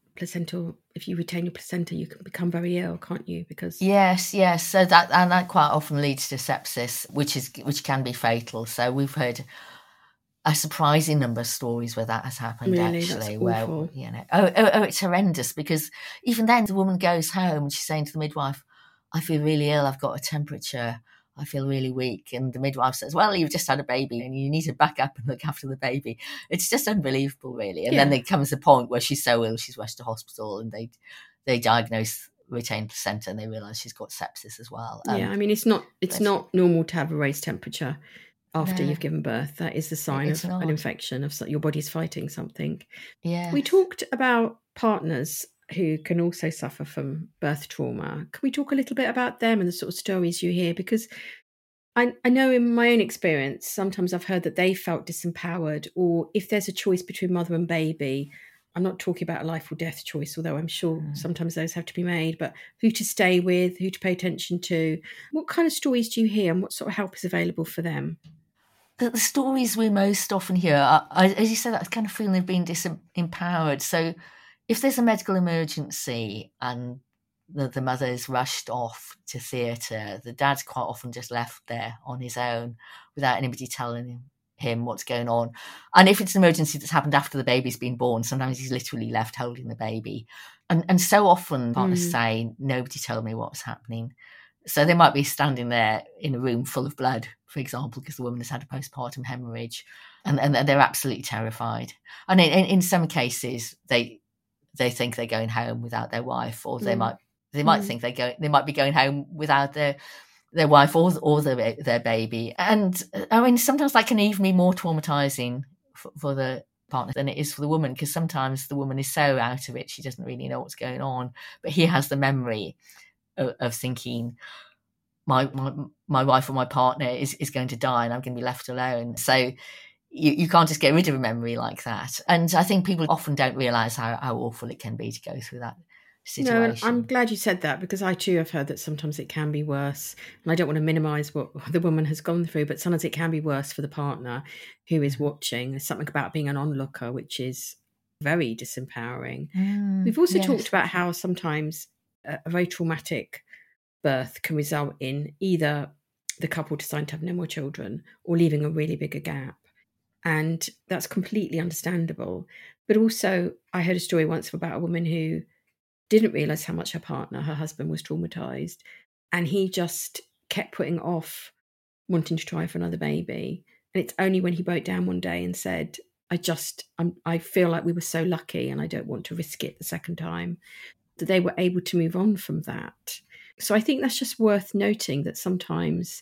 if you retain your placenta, you can become very ill, can't you? Because yes. So that quite often leads to sepsis, which can be fatal. So we've heard a surprising number of stories where that has happened. Really? Actually, That's where awful. it's horrendous, because even then the woman goes home and she's saying to the midwife, "I feel really ill. I've got a temperature. I feel really weak." And the midwife says, "Well, you've just had a baby and you need to back up and look after the baby." It's just unbelievable, really. And then there comes a point where she's so ill, she's rushed to hospital, and they diagnose retained placenta, and they realise she's got sepsis as well. It's not normal to have a raised temperature after you've given birth. That is the sign of an infection, of your body's fighting something. Yeah. We talked about partners who can also suffer from birth trauma. Can we talk a little bit about them and the sort of stories you hear? Because I know in my own experience, sometimes I've heard that they felt disempowered, or if there's a choice between mother and baby, I'm not talking about a life or death choice, although I'm sure sometimes those have to be made, but who to stay with, who to pay attention to. What kind of stories do you hear, and what sort of help is available for them? The stories we most often hear are, as you said, that kind of feeling of being disempowered. So if there's a medical emergency and the mother's rushed off to theatre, the dad's quite often just left there on his own without anybody telling him what's going on. And if it's an emergency that's happened after the baby's been born, sometimes he's literally left holding the baby. And so often partners say, "Nobody told me what was happening." So they might be standing there in a room full of blood, for example, because the woman has had a postpartum hemorrhage, and they're absolutely terrified. And in some cases, they think they're going home without their wife, or they might think they might be going home without their wife or their baby. And I mean, sometimes that can even be more traumatizing for the partner than it is for the woman, because sometimes the woman is so out of it, she doesn't really know what's going on, but he has the memory of thinking, my wife or my partner is going to die and I'm going to be left alone. So you can't just get rid of a memory like that. And I think people often don't realise how awful it can be to go through that situation. No, and I'm glad you said that, because I too have heard that sometimes it can be worse. And I don't want to minimise what the woman has gone through, but sometimes it can be worse for the partner who is watching. There's something about being an onlooker which is very disempowering. We've also talked about how sometimes a very traumatic birth can result in either the couple deciding to have no more children or leaving a really bigger gap. And that's completely understandable. But also, I heard a story once about a woman who didn't realise how much her husband was traumatised, and he just kept putting off wanting to try for another baby. And it's only when he broke down one day and said, I feel like we were so lucky and I don't want to risk it the second time, that they were able to move on from that. So I think that's just worth noting, that sometimes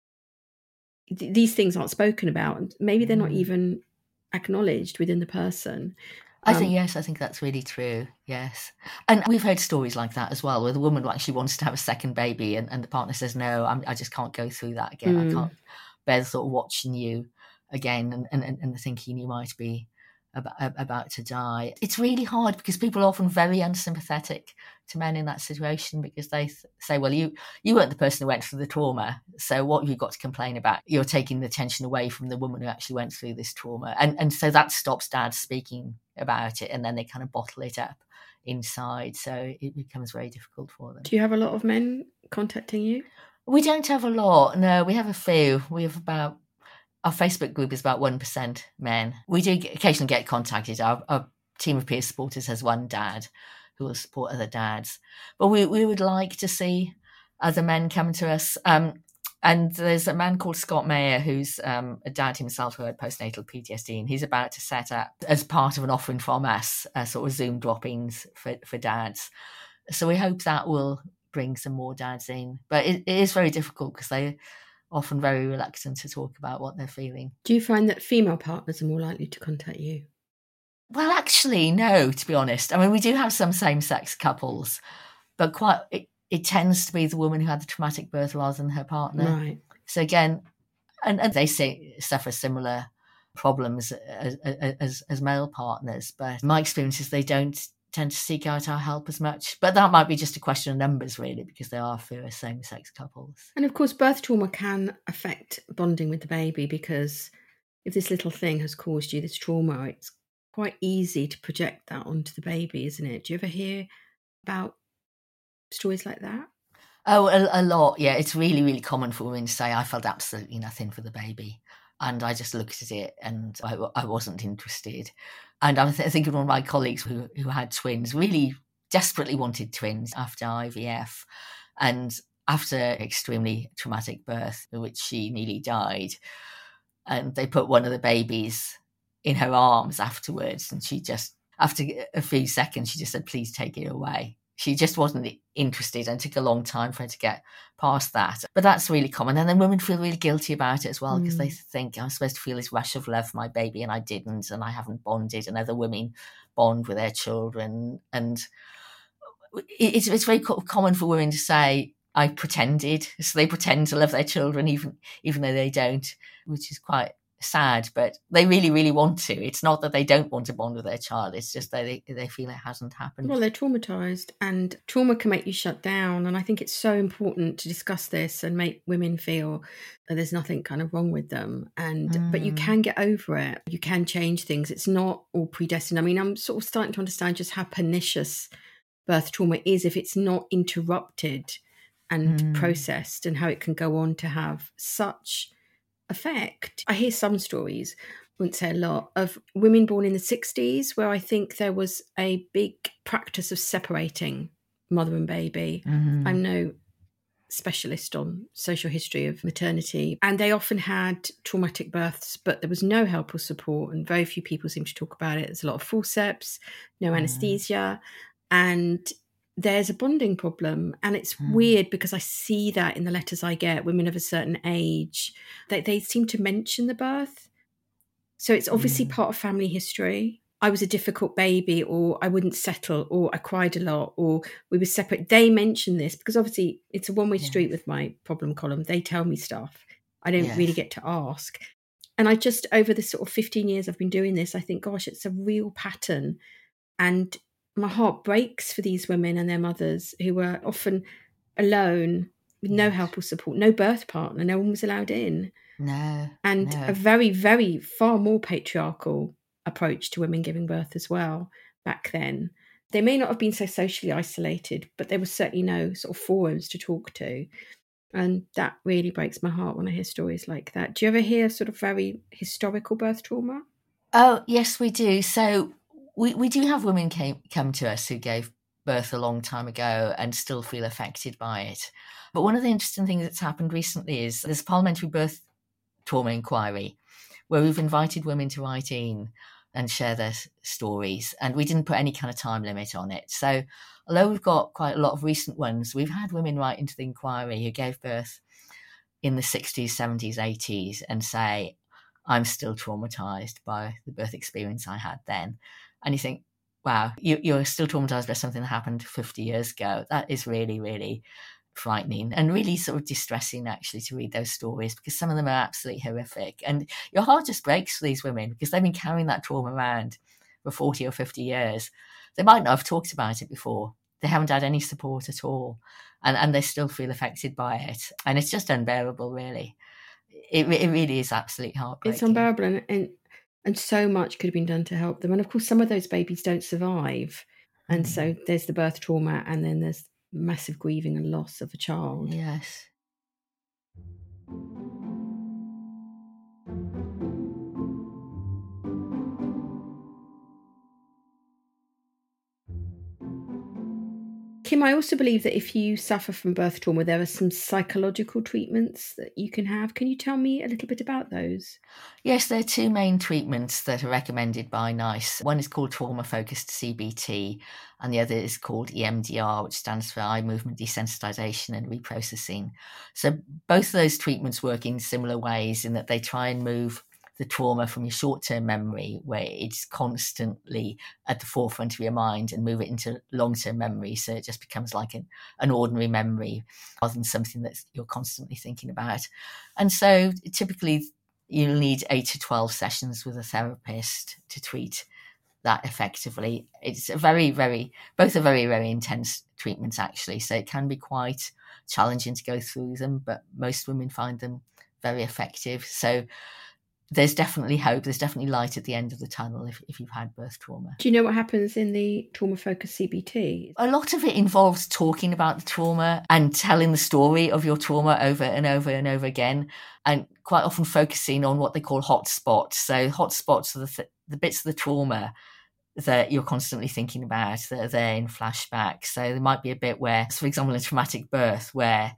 these things aren't spoken about, and maybe they're not even acknowledged within the person. I think that's really true. Yes. And we've heard stories like that as well, where the woman actually wants to have a second baby and the partner says, "No, I just can't go through that again. I can't bear the thought of watching you again and thinking you might be about to die." It's really hard, because people are often very unsympathetic to men in that situation, because they say, "Well, you weren't the person who went through the trauma, so what have you got to complain about? You're taking the attention away from the woman who actually went through this trauma." And so that stops dads speaking about it, and then they kind of bottle it up inside, so it becomes very difficult for them. Do you have a lot of men contacting you? We don't have a lot, no. We have a few. We have our Facebook group is about 1% men. We do occasionally get contacted. Our team of peer supporters has one dad who will support other dads. But we would like to see other men come to us. And there's a man called Scott Mayer, who's a dad himself who had postnatal PTSD, and he's about to set up, as part of an offering from us, sort of Zoom drop-ins for dads. So we hope that will bring some more dads in. But it is very difficult, because they're often very reluctant to talk about what they're feeling. Do you find that female partners are more likely to contact you? Well, actually, no, to be honest. I mean, we do have some same-sex couples, but it tends to be the woman who had the traumatic birth rather than her partner. Right. So again, and they suffer similar problems as male partners, but my experience is they don't tend to seek out our help as much. But that might be just a question of numbers, really, because there are fewer same-sex couples. And of course, birth trauma can affect bonding with the baby, because if this little thing has caused you this trauma, it's quite easy to project that onto the baby, isn't it? Do you ever hear about stories like that? Oh, a lot, yeah. It's really, really common for women to say, I felt absolutely nothing for the baby. And I just looked at it and I wasn't interested. And I think of one of my colleagues who had twins, really desperately wanted twins after IVF. And after extremely traumatic birth, in which she nearly died, and they put one of the babies in her arms afterwards. And she just, after a few seconds, she just said, please take it away. She just wasn't interested, and it took a long time for her to get past that. But that's really common. And then women feel really guilty about it as well, because they think, I'm supposed to feel this rush of love for my baby and I didn't, and I haven't bonded, and other women bond with their children. And it's very common for women to say, I pretended. So they pretend to love their children even though they don't, which is quite sad, but they really, really want to. It's not that they don't want to bond with their child, it's just that they feel it hasn't happened. Well, they're traumatised, and trauma can make you shut down, and I think it's so important to discuss this and make women feel that there's nothing kind of wrong with them, and but you can get over it, you can change things, it's not all predestined. I mean, I'm sort of starting to understand just how pernicious birth trauma is if it's not interrupted and processed, and how it can go on to have such effect. I hear some stories, I wouldn't say a lot, of women born in the 60s where I think there was a big practice of separating mother and baby. I'm no specialist on social history of maternity, and they often had traumatic births, but there was no help or support, and very few people seem to talk about it. There's a lot of forceps, no anaesthesia, and there's a bonding problem. And it's weird because I see that in the letters I get, women of a certain age, they seem to mention the birth. So it's obviously part of family history. I was a difficult baby, or I wouldn't settle, or I cried a lot, or we were separate. They mention this because obviously it's a one-way street with my problem column. They tell me stuff. I don't really get to ask. And I just, over the sort of 15 years I've been doing this, I think, gosh, it's a real pattern. And my heart breaks for these women and their mothers who were often alone with no help or support, no birth partner, no one was allowed in. A very, very far more patriarchal approach to women giving birth as well back then. They may not have been so socially isolated, but there was certainly no sort of forums to talk to. And that really breaks my heart when I hear stories like that. Do you ever hear sort of very historical birth trauma? Oh, yes, we do. So we do have women come to us who gave birth a long time ago and still feel affected by it. But one of the interesting things that's happened recently is there's a parliamentary birth trauma inquiry where we've invited women to write in and share their stories. And we didn't put any kind of time limit on it. So although we've got quite a lot of recent ones, we've had women write into the inquiry who gave birth in the 60s, 70s, 80s and say, I'm still traumatised by the birth experience I had then. And you think, wow, you're still traumatised by something that happened 50 years ago. That is really, really frightening and really sort of distressing, actually, to read those stories, because some of them are absolutely horrific. And your heart just breaks for these women because they've been carrying that trauma around for 40 or 50 years. They might not have talked about it before. They haven't had any support at all. And they still feel affected by it. And it's just unbearable, really. It really is absolutely heartbreaking. It's unbearable, and so much could have been done to help them. And of course, some of those babies don't survive. And so there's the birth trauma, and then there's massive grieving and loss of a child. Yes. Kim, I also believe that if you suffer from birth trauma, there are some psychological treatments that you can have. Can you tell me a little bit about those? Yes, there are two main treatments that are recommended by NICE. One is called trauma-focused CBT, and the other is called EMDR, which stands for eye movement desensitization and reprocessing. So both of those treatments work in similar ways in that they try and move the trauma from your short-term memory, where it's constantly at the forefront of your mind, and move it into long-term memory, so it just becomes like an ordinary memory rather than something that you're constantly thinking about. And so typically you'll need 8 to 12 sessions with a therapist to treat that effectively. It's both are very, very intense treatments, actually, so it can be quite challenging to go through them, but most women find them very effective. So there's definitely hope, there's definitely light at the end of the tunnel if you've had birth trauma. Do you know what happens in the trauma-focused CBT? A lot of it involves talking about the trauma and telling the story of your trauma over and over and over again, and quite often focusing on what they call hot spots. So hot spots are the bits of the trauma that you're constantly thinking about, that are there in flashbacks. So there might be a bit where, for example, a traumatic birth, where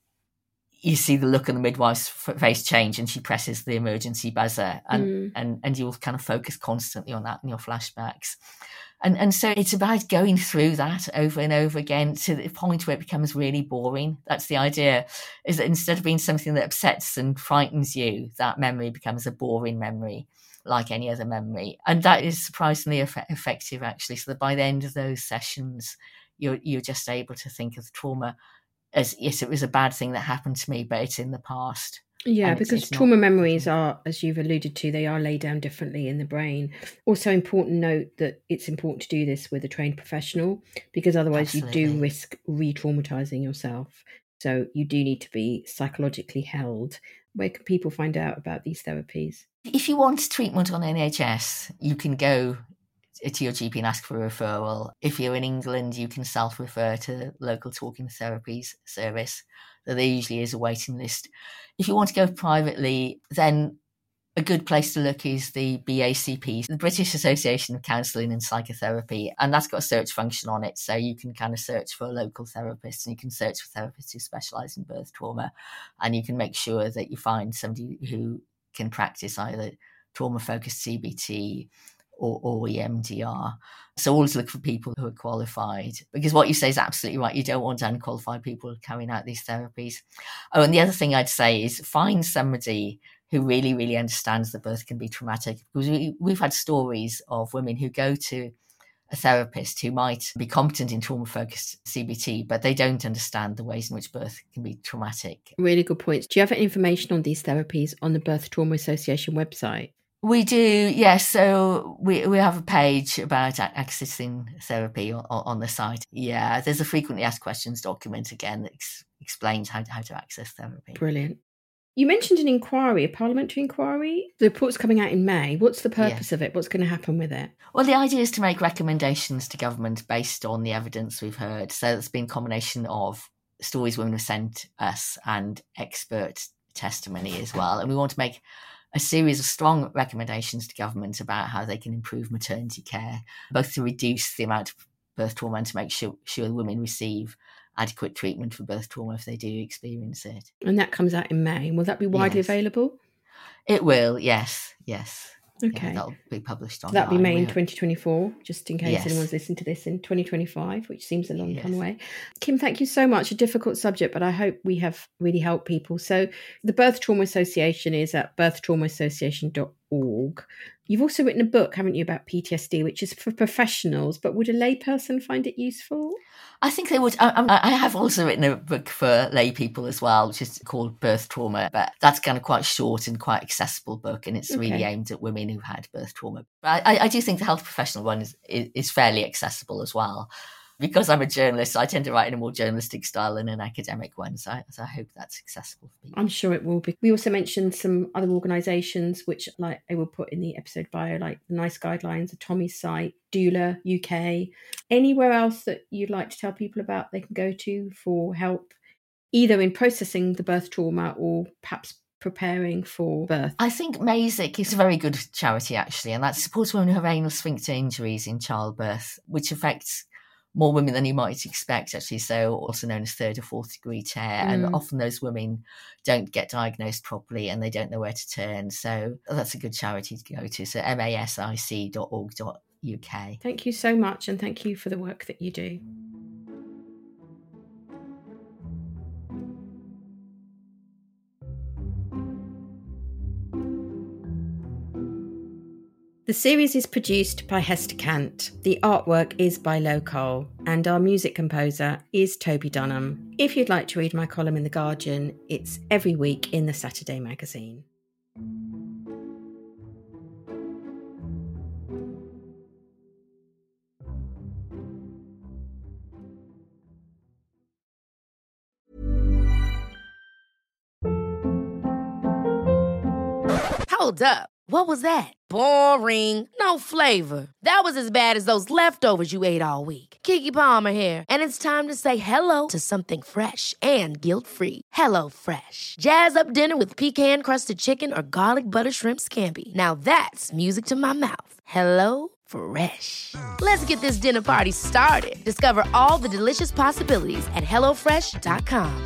you see the look on the midwife's face change and she presses the emergency buzzer, and you'll kind of focus constantly on that in your flashbacks. And so it's about going through that over and over again to the point where it becomes really boring. That's the idea, is that instead of being something that upsets and frightens you, that memory becomes a boring memory like any other memory. And that is surprisingly effective, actually, so that by the end of those sessions, you're just able to think of the trauma as, yes, it was a bad thing that happened to me, but it's in the past. Yeah, because trauma memories are, as you've alluded to, they are laid down differently in the brain. Also, important note that it's important to do this with a trained professional, because otherwise you do risk re-traumatizing yourself. So you do need to be psychologically held. Where can people find out about these therapies? If you want treatment on NHS, you can go to your GP and ask for a referral. If you're in England, you can self-refer to local talking therapies service. So there usually is a waiting list. If you want to go privately, then a good place to look is the BACP, the British Association of Counselling and Psychotherapy, and that's got a search function on it, so you can kind of search for local therapists, and you can search for therapists who specialise in birth trauma, and you can make sure that you find somebody who can practice either trauma-focused CBT or EMDR. So always look for people who are qualified, because what you say is absolutely right. You don't want unqualified people carrying out these therapies. Oh, and the other thing I'd say is find somebody who really, really understands that birth can be traumatic, because we've had stories of women who go to a therapist who might be competent in trauma-focused CBT, but they don't understand the ways in which birth can be traumatic. Really good points. Do you have any information on these therapies on the Birth Trauma Association website? We do, yes. So we have a page about accessing therapy on the site. Yeah, there's a frequently asked questions document again that explains how to access therapy. Brilliant. You mentioned an inquiry, a parliamentary inquiry. The report's coming out in May. What's the purpose of it? What's going to happen with it? Well, the idea is to make recommendations to government based on the evidence we've heard. So it's been a combination of stories women have sent us and expert testimony as well. And we want to make a series of strong recommendations to government about how they can improve maternity care, both to reduce the amount of birth trauma and to make sure women receive adequate treatment for birth trauma if they do experience it. And that comes out in May. Will that be widely available? It will, yes. Okay. Yeah, that'll be published online. That'll be May in 2024, just in case anyone's listening to this in 2025, which seems a long time away. Kim, thank you so much. A difficult subject, but I hope we have really helped people. So the Birth Trauma Association is at birthtraumaassociation.org. You've also written a book, haven't you, about PTSD, which is for professionals, but would a layperson find it useful? I think they would. I have also written a book for lay people as well, which is called Birth Trauma, but that's kind of quite short and quite accessible book, and it's really aimed at women who've had birth trauma. But I do think the health professional one is fairly accessible as well. Because I'm a journalist, I tend to write in a more journalistic style than an academic one. So I hope that's accessible for people. I'm sure it will be. We also mentioned some other organisations, which like I will put in the episode bio, like the NICE Guidelines, the Tommy's site, Doula UK. Anywhere else that you'd like to tell people about they can go to for help, either in processing the birth trauma or perhaps preparing for birth? I think MASIC is a very good charity, actually, and that supports women who have anal sphincter injuries in childbirth, which affects more women than you might expect, actually, so also known as third or fourth degree tear. And often those women don't get diagnosed properly and they don't know where to turn. So that's a good charity to go to. So masic.org.uk. Thank you so much, and thank you for the work that you do. The series is produced by Hester Cant, the artwork is by Lo Cole, and our music composer is Toby Dunham. If you'd like to read my column in The Guardian, it's every week in the Saturday magazine. Hold up. What was that? Boring. No flavor. That was as bad as those leftovers you ate all week. Keke Palmer here, and it's time to say hello to something fresh and guilt-free. Hello Fresh. Jazz up dinner with pecan-crusted chicken or garlic butter shrimp scampi. Now that's music to my mouth. Hello Fresh. Let's get this dinner party started. Discover all the delicious possibilities at hellofresh.com.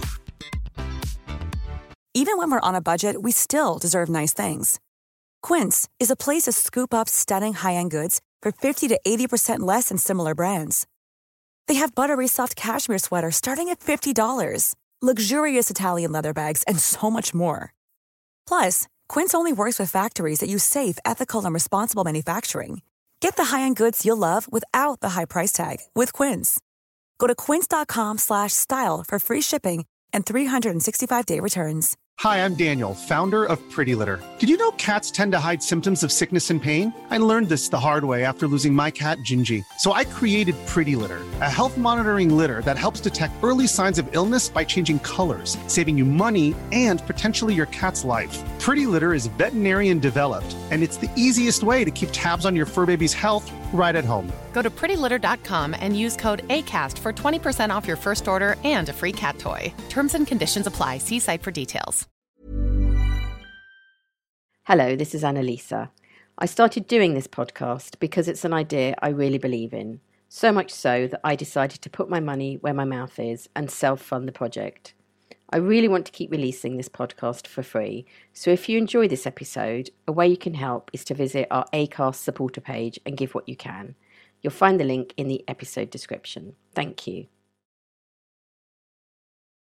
Even when we're on a budget, we still deserve nice things. Quince is a place to scoop up stunning high-end goods for 50 to 80% less than similar brands. They have buttery soft cashmere sweaters starting at $50, luxurious Italian leather bags, and so much more. Plus, Quince only works with factories that use safe, ethical, and responsible manufacturing. Get the high-end goods you'll love without the high price tag with Quince. Go to quince.com/style for free shipping and 365-day returns. Hi, I'm Daniel, founder of Pretty Litter. Did you know cats tend to hide symptoms of sickness and pain? I learned this the hard way after losing my cat, Gingy. So I created Pretty Litter, a health monitoring litter that helps detect early signs of illness by changing colors, saving you money and potentially your cat's life. Pretty Litter is veterinarian developed, and it's the easiest way to keep tabs on your fur baby's health right at home. Go to prettylitter.com and use code ACAST for 20% off your first order and a free cat toy. Terms and conditions apply. See site for details. Hello, this is Annalisa. I started doing this podcast because it's an idea I really believe in. So much so that I decided to put my money where my mouth is and self-fund the project. I really want to keep releasing this podcast for free, so if you enjoy this episode, a way you can help is to visit our Acast supporter page and give what you can. You'll find the link in the episode description. Thank you.